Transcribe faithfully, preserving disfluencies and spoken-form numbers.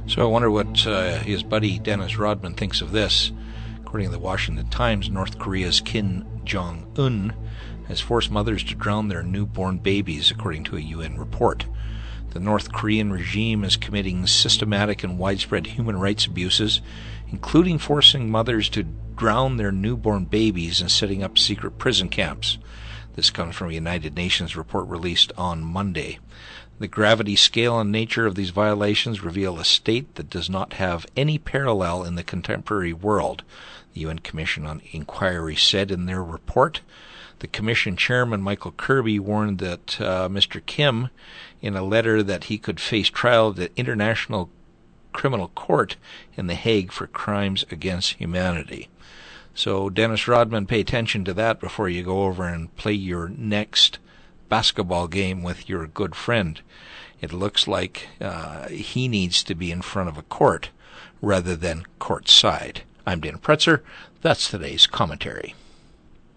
So I wonder what uh, his buddy Dennis Rodman thinks of this. According to the Washington Times, North Korea's Kim Jong-un has forced mothers to drown their newborn babies, according to a U N report. The North Korean regime is committing systematic and widespread human rights abuses, including forcing mothers to drown their newborn babies and setting up secret prison camps. This comes from a United Nations report released on Monday. The gravity, scale, and nature of these violations reveal a state that does not have any parallel in the contemporary world, the U N Commission on Inquiry said in their report. The Commission Chairman Michael Kirby warned that uh, Mister Kim, in a letter, that he could face trial at the International Criminal Court in The Hague for crimes against humanity. So, Dennis Rodman, pay attention to that before you go over and play your next basketball game with your good friend. It looks like uh, he needs to be in front of a court rather than courtside. I'm Dan Pretzer. That's today's commentary.